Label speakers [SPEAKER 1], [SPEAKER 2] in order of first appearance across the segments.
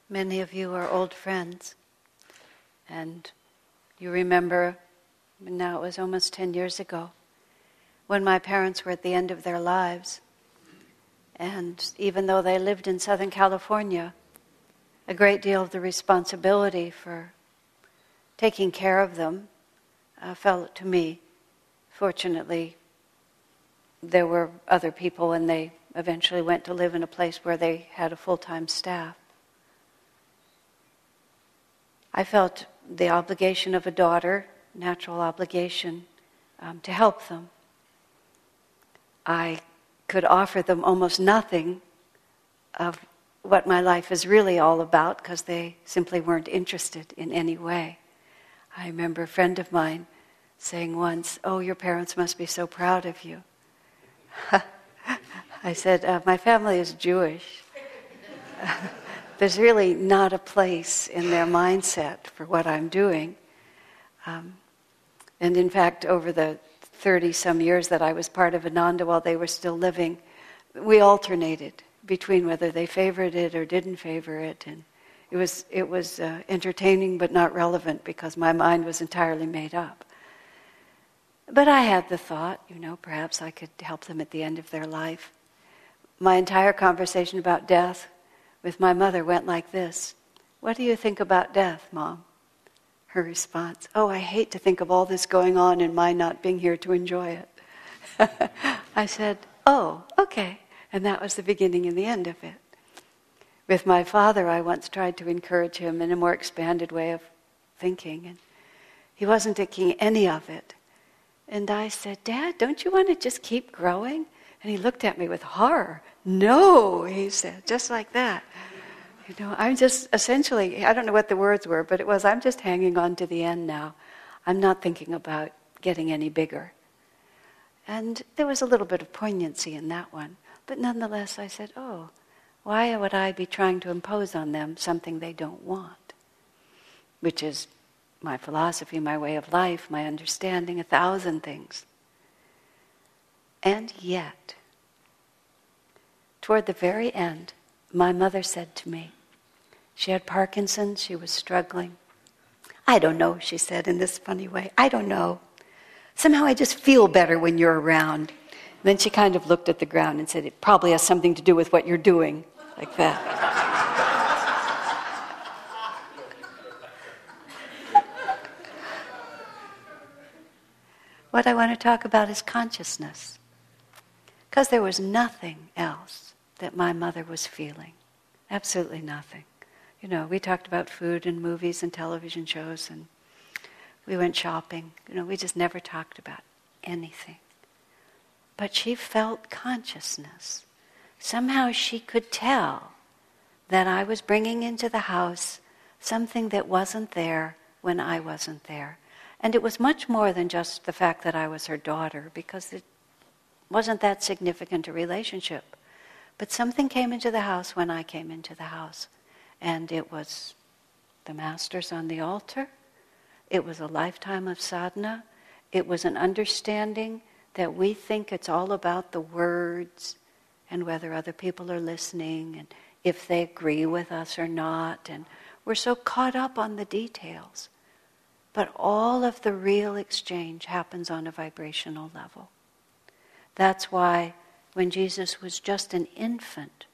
[SPEAKER 1] Many of you are old friends, and you remember, now it was almost 10 years ago, when my parents were at the end of their lives. And even though they lived in Southern California, a great deal of the responsibility for taking care of them fell to me. Fortunately, there were other people, and they eventually went to live in a place where they had a full-time staff. I felt the obligation of a daughter, natural obligation, to help them. I could offer them almost nothing of what my life is really all about because they simply weren't interested in any way. I remember a friend of mine saying once, "Oh, your parents must be so proud of you." I said, "My family is Jewish." There's really not a place in their mindset for what I'm doing. And in fact, over the 30-some years that I was part of Ananda while they were still living, we alternated between whether they favored it or didn't favor it. And it was entertaining but not relevant because my mind was entirely made up. But I had the thought, perhaps I could help them at the end of their life. My entire conversation about death with my mother went like this: "What do you think about death, Mom?" Her response, "Oh, I hate to think of all this going on and my not being here to enjoy it." I said, "Oh, okay." And that was the beginning and the end of it. With my father, I once tried to encourage him in a more expanded way of thinking, and he wasn't taking any of it. And I said, "Dad, don't you want to just keep growing?" And he looked at me with horror. "No," he said, just like that. I'm just essentially, I don't know what the words were, but it was, I'm just hanging on to the end now. I'm not thinking about getting any bigger. And there was a little bit of poignancy in that one. But nonetheless, I said, "Oh, why would I be trying to impose on them something they don't want?" Which is my philosophy, my way of life, my understanding, 1,000 things. And yet, toward the very end, my mother said to me, she had Parkinson's, she was struggling. "I don't know," she said in this funny way, "I don't know. Somehow I just feel better when you're around." And then she kind of looked at the ground and said, "It probably has something to do with what you're doing," like that. What I want to talk about is consciousness. Because there was nothing else that my mother was feeling. Absolutely nothing. We talked about food and movies and television shows, and we went shopping. We just never talked about anything. But she felt consciousness. Somehow she could tell that I was bringing into the house something that wasn't there when I wasn't there. And it was much more than just the fact that I was her daughter, because it wasn't that significant a relationship. But something came into the house when I came into the house. And it was the masters on the altar. It was a lifetime of sadhana. It was an understanding that we think it's all about the words and whether other people are listening and if they agree with us or not. And we're so caught up on the details. But all of the real exchange happens on a vibrational level. That's why when Jesus was just an infant,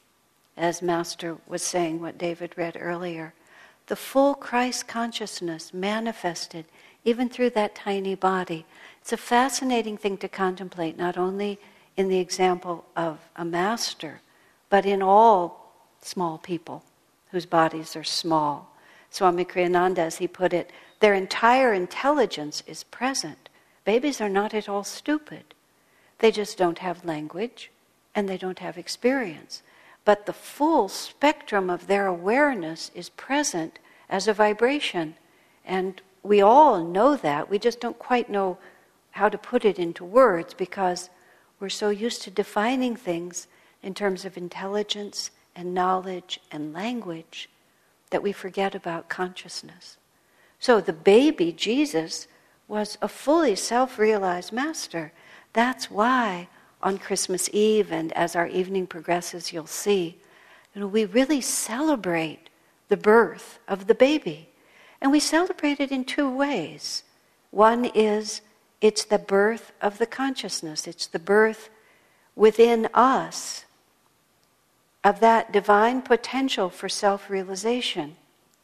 [SPEAKER 1] as Master was saying what David read earlier, the full Christ consciousness manifested even through that tiny body. It's a fascinating thing to contemplate, not only in the example of a master, but in all small people whose bodies are small. Swami Kriyananda, as he put it, their entire intelligence is present. Babies are not at all stupid. They just don't have language and they don't have experience. But the full spectrum of their awareness is present as a vibration. And we all know that. We just don't quite know how to put it into words because we're so used to defining things in terms of intelligence and knowledge and language that we forget about consciousness. So the baby, Jesus, was a fully self-realized master. That's why on Christmas Eve, and as our evening progresses, you'll see, we really celebrate the birth of the baby. And we celebrate it in two ways. One is it's the birth of the consciousness. It's the birth within us of that divine potential for self-realization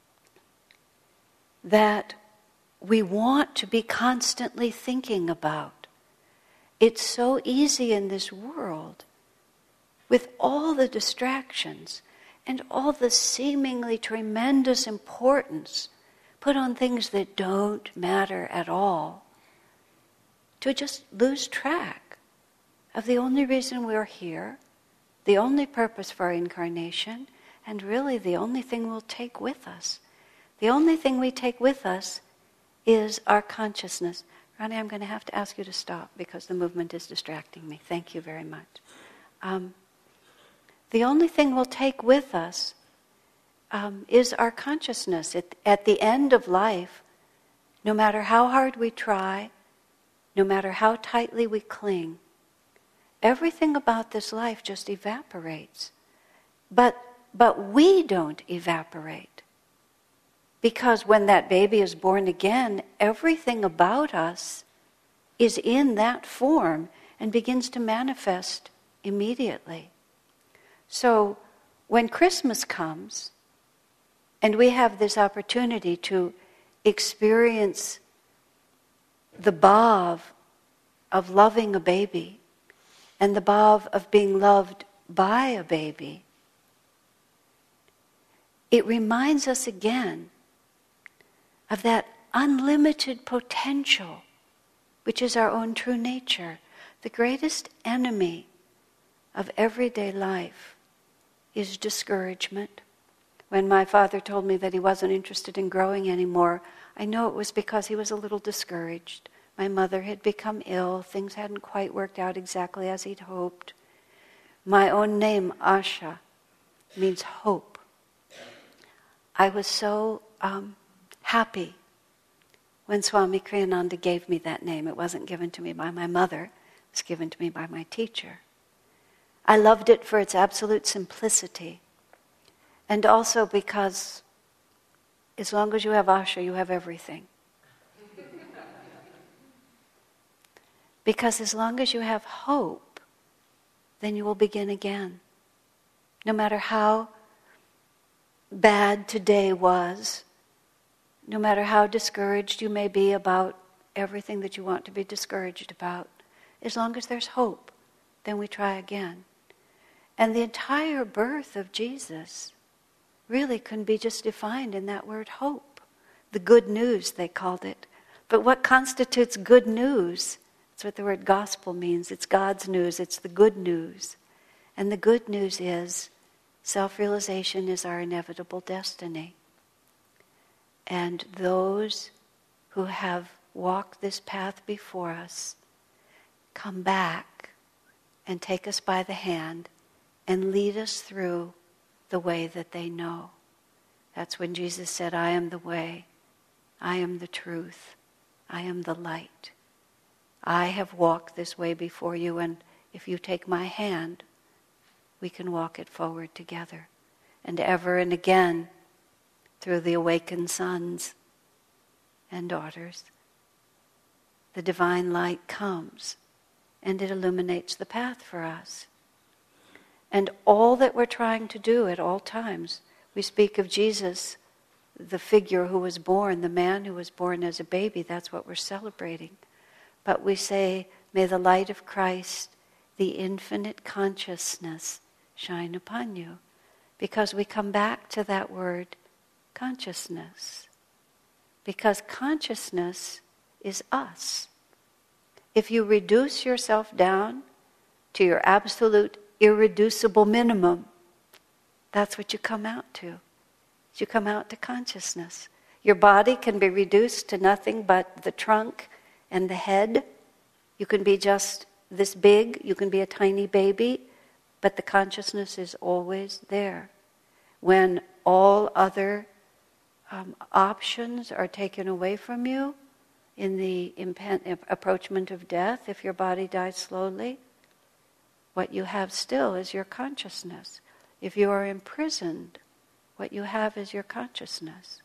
[SPEAKER 1] that we want to be constantly thinking about. It's so easy in this world, with all the distractions and all the seemingly tremendous importance put on things that don't matter at all, to just lose track of the only reason we're here, the only purpose for our incarnation, and really the only thing we'll take with us. The only thing we take with us is our consciousness. Ronnie, I'm going to have to ask you to stop because the movement is distracting me. Thank you very much. The only thing we'll take with us is our consciousness. At the end of life, no matter how hard we try, no matter how tightly we cling, everything about this life just evaporates. But we don't evaporate. Because when that baby is born again, everything about us is in that form and begins to manifest immediately. So when Christmas comes, and we have this opportunity to experience the bhav of loving a baby and the bhav of being loved by a baby, it reminds us again of that unlimited potential, which is our own true nature. The greatest enemy of everyday life is discouragement. When my father told me that he wasn't interested in growing anymore, I know it was because he was a little discouraged. My mother had become ill. Things hadn't quite worked out exactly as he'd hoped. My own name, Asha, means hope. I was so happy when Swami Kriyananda gave me that name. It wasn't given to me by my mother. It was given to me by my teacher. I loved it for its absolute simplicity. And also because as long as you have Asha, you have everything. Because as long as you have hope, then you will begin again. No matter how bad today was, no matter how discouraged you may be about everything that you want to be discouraged about, as long as there's hope, then we try again. And the entire birth of Jesus really can be just defined in that word hope. The good news, they called it. But what constitutes good news? That's what the word gospel means. It's God's news. It's the good news. And the good news is self-realization is our inevitable destiny. And those who have walked this path before us come back and take us by the hand and lead us through the way that they know. That's when Jesus said, I am the way, I am the truth, I am the light. I have walked this way before you, and if you take my hand, we can walk it forward together. And ever and again, through the awakened sons and daughters, the divine light comes and it illuminates the path for us. And all that we're trying to do at all times, we speak of Jesus, the figure who was born, the man who was born as a baby, that's what we're celebrating. But we say, may the light of Christ, the infinite consciousness, shine upon you. Because we come back to that word, consciousness. Because consciousness is us. If you reduce yourself down to your absolute irreducible minimum, that's what you come out to. You come out to consciousness. Your body can be reduced to nothing but the trunk and the head. You can be just this big, you can be a tiny baby, but the consciousness is always there. When all other options are taken away from you in the approachment of death, if your body dies slowly, what you have still is your consciousness. If you are imprisoned What you have is your consciousness.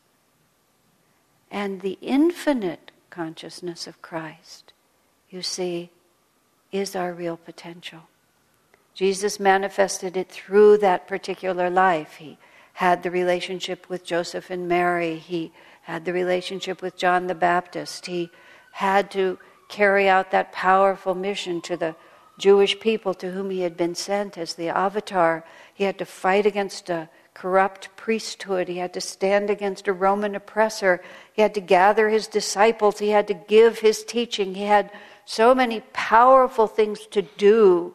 [SPEAKER 1] And the infinite consciousness of Christ, you see, is our real potential. Jesus manifested it through that particular life. He had the relationship with Joseph and Mary. He had the relationship with John the Baptist. He had to carry out that powerful mission to the Jewish people to whom he had been sent as the avatar. He had to fight against a corrupt priesthood. He had to stand against a Roman oppressor. He had to gather his disciples. He had to give his teaching. He had so many powerful things to do.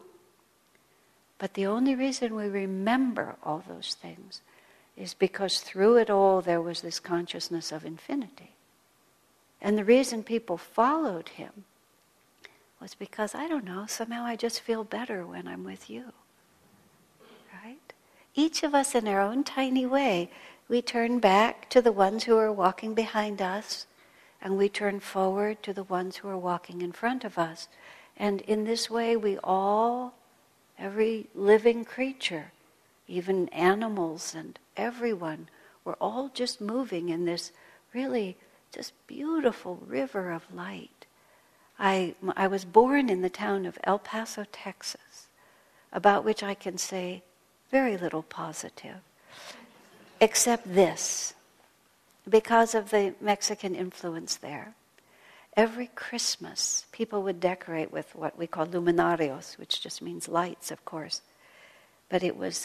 [SPEAKER 1] But the only reason we remember all those things is because through it all there was this consciousness of infinity. And the reason people followed him was because, I don't know, somehow I just feel better when I'm with you. Right? Each of us in our own tiny way, we turn back to the ones who are walking behind us, and we turn forward to the ones who are walking in front of us. And in this way we all, every living creature, even animals and everyone, we're all just moving in this really just beautiful river of light. I was born in the town of El Paso, Texas, about which I can say very little positive, except this, because of the Mexican influence there. Every Christmas, people would decorate with what we call luminarios, which just means lights, of course. But it was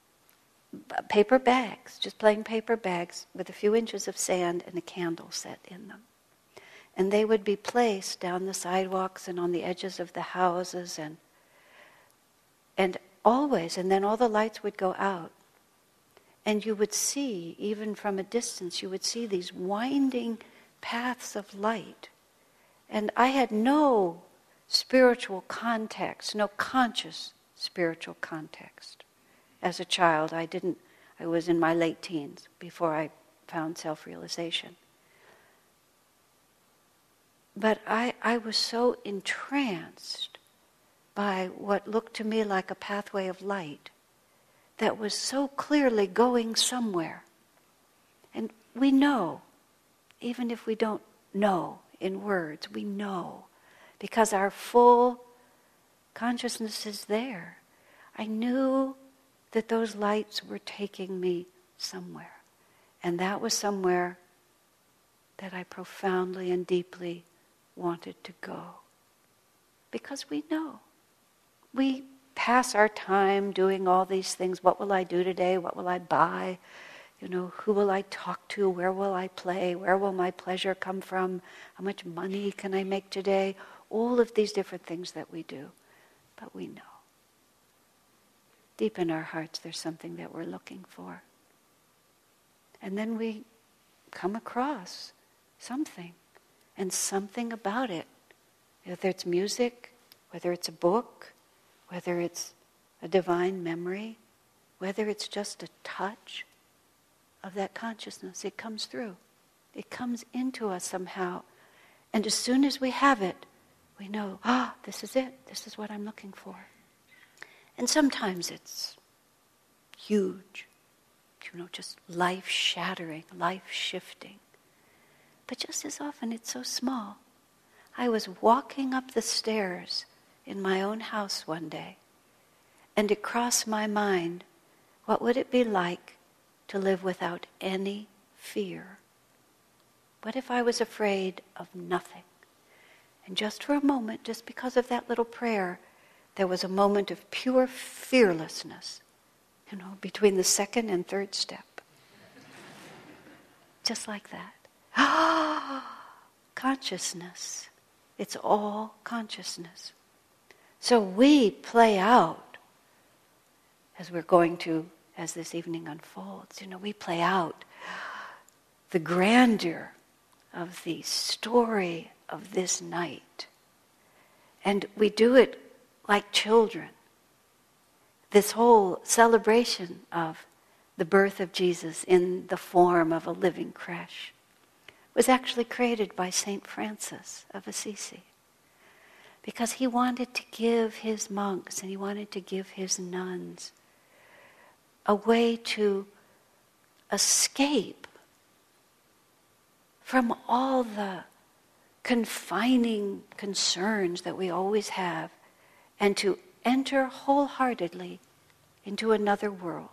[SPEAKER 1] paper bags, just plain paper bags with a few inches of sand and a candle set in them. And they would be placed down the sidewalks and on the edges of the houses and always, and then all the lights would go out. And you would see, even from a distance, you would see these winding paths of light. And I had no spiritual context, no conscious spiritual context. As a child, I was in my late teens before I found self-realization. But I was so entranced by what looked to me like a pathway of light that was so clearly going somewhere. And we know, even if we don't know in words, we know, because our full consciousness is there. I knew that those lights were taking me somewhere. And that was somewhere that I profoundly and deeply wanted to go. Because we know. We pass our time doing all these things. What will I do today? What will I buy? Who will I talk to? Where will I play? Where will my pleasure come from? How much money can I make today? All of these different things that we do. But we know. Deep in our hearts, there's something that we're looking for. And then we come across something, and something about it, whether it's music, whether it's a book, whether it's a divine memory, whether it's just a touch of that consciousness, it comes through. It comes into us somehow. And as soon as we have it, we know, this is it. This is what I'm looking for. And sometimes it's huge, just life-shattering, life-shifting. But just as often it's so small. I was walking up the stairs in my own house one day, and it crossed my mind, what would it be like to live without any fear? What if I was afraid of nothing? And just for a moment, just because of that little prayer, there was a moment of pure fearlessness, between the second and third step. Just like that. Consciousness. It's all consciousness. So we play out, as we're going to, as this evening unfolds, we play out the grandeur of the story of this night. And we do it like children. This whole celebration of the birth of Jesus in the form of a living creche was actually created by St. Francis of Assisi, because he wanted to give his monks and he wanted to give his nuns a way to escape from all the confining concerns that we always have, and to enter wholeheartedly into another world.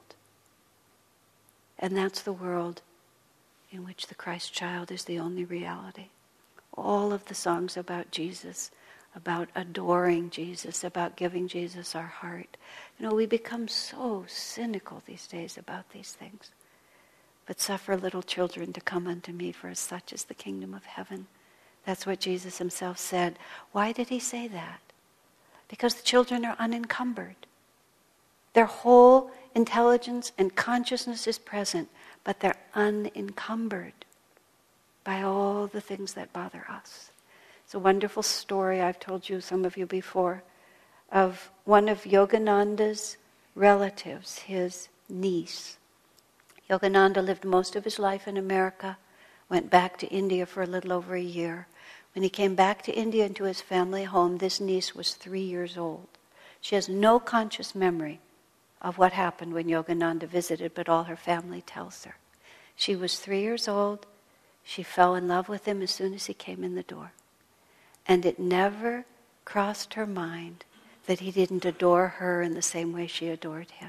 [SPEAKER 1] And that's the world in which the Christ child is the only reality. All of the songs about Jesus, about adoring Jesus, about giving Jesus our heart. We become so cynical these days about these things. But suffer little children to come unto me, for as such is the kingdom of heaven. That's what Jesus himself said. Why did he say that? Because the children are unencumbered. Their whole intelligence and consciousness is present, but they're unencumbered by all the things that bother us. It's a wonderful story, I've told you, some of you before, of one of Yogananda's relatives, his niece. Yogananda lived most of his life in America, went back to India for a little over a year. When he came back to India and to his family home, this niece was 3 years old. She has no conscious memory of what happened when Yogananda visited, but all her family tells her. She was 3 years old. She fell in love with him as soon as he came in the door. And it never crossed her mind that he didn't adore her in the same way she adored him.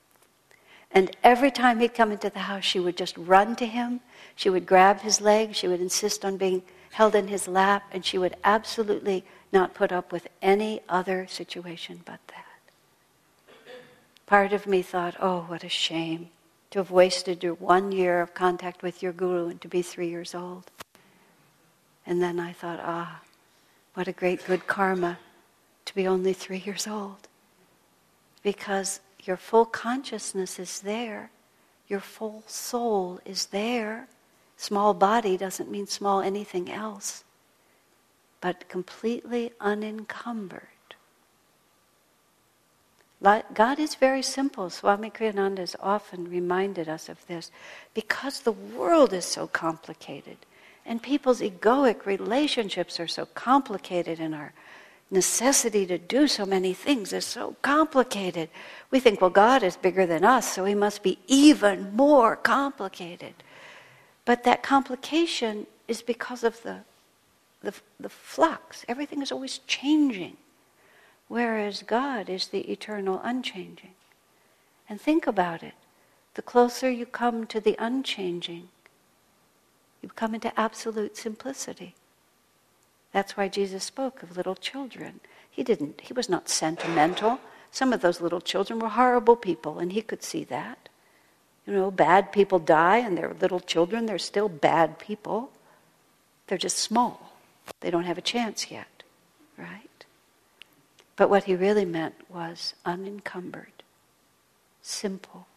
[SPEAKER 1] And every time he'd come into the house, she would just run to him. She would grab his leg. She would insist on being held in his lap. And she would absolutely not put up with any other situation but that. Part of me thought, oh, what a shame to have wasted your 1 year of contact with your guru and to be 3 years old. And then I thought, what a great good karma to be only 3 years old. Because your full consciousness is there. Your full soul is there. Small body doesn't mean small anything else. But completely unencumbered. God is very simple. Swami Kriyananda has often reminded us of this. Because the world is so complicated, and people's egoic relationships are so complicated, and our necessity to do so many things is so complicated. We think, well, God is bigger than us, so he must be even more complicated. But that complication is because of the flux. Everything is always changing. Whereas God is the eternal unchanging. And think about it. The closer you come to the unchanging, you come into absolute simplicity. That's why Jesus spoke of little children. He was not sentimental. Some of those little children were horrible people, and he could see that. Bad people die, and they're little children. They're still bad people. They're just small. They don't have a chance yet, right? But what he really meant was unencumbered, simple.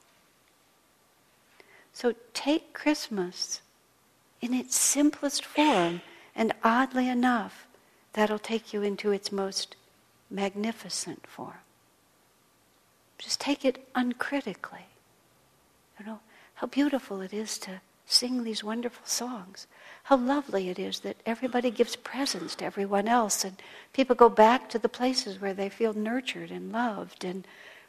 [SPEAKER 1] So take Christmas in its simplest form, and oddly enough, that'll take you into its most magnificent form. Just take it uncritically. How beautiful it is to sing these wonderful songs. How lovely it is that everybody gives presents to everyone else, and people go back to the places where they feel nurtured and loved, and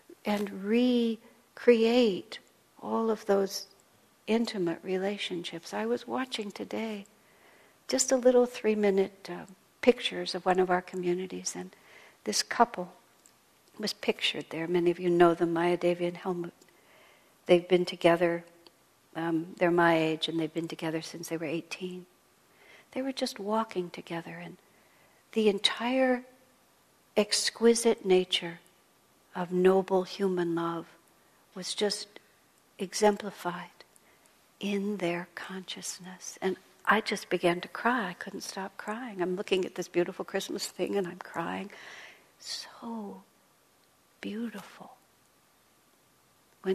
[SPEAKER 1] recreate all of those intimate relationships. I was watching today just a little 3-minute pictures of one of our communities, and this couple was pictured there. Many of you know them, Maya Devi and Helmut. They've been together, they're my age, and they've been together since they were 18. They were just walking together, and the entire exquisite nature of noble human love was just exemplified in their consciousness. And I just began to cry. I couldn't stop crying. I'm looking at this beautiful Christmas thing and I'm crying. So beautiful. When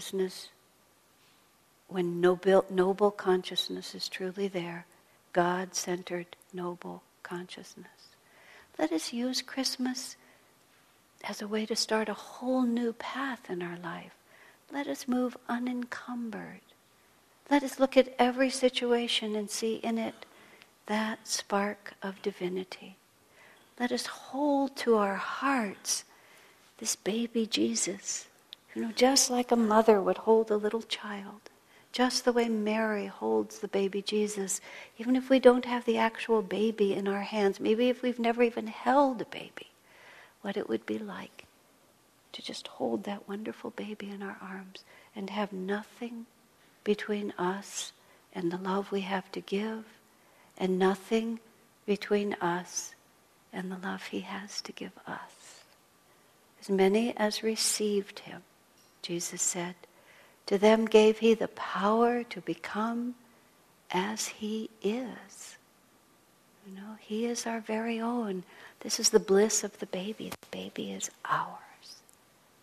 [SPEAKER 1] noble consciousness is truly there, God-centered noble consciousness. Let us use Christmas as a way to start a whole new path in our life. Let us move unencumbered. Let us look at every situation and see in it that spark of divinity. Let us hold to our hearts this baby Jesus, just like a mother would hold a little child, Just the way Mary holds the baby Jesus, even if we don't have the actual baby in our hands, maybe if we've never even held a baby, what it would be like to just hold that wonderful baby in our arms and have nothing between us and the love we have to give, and nothing between us and the love he has to give us. As many as received him, Jesus said, to them gave he the power to become as he is. You know, he is our very own. This is the bliss of the baby. The baby is ours.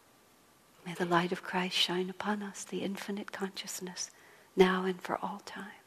[SPEAKER 1] May the light of Christ shine upon us, the infinite consciousness, now and for all time.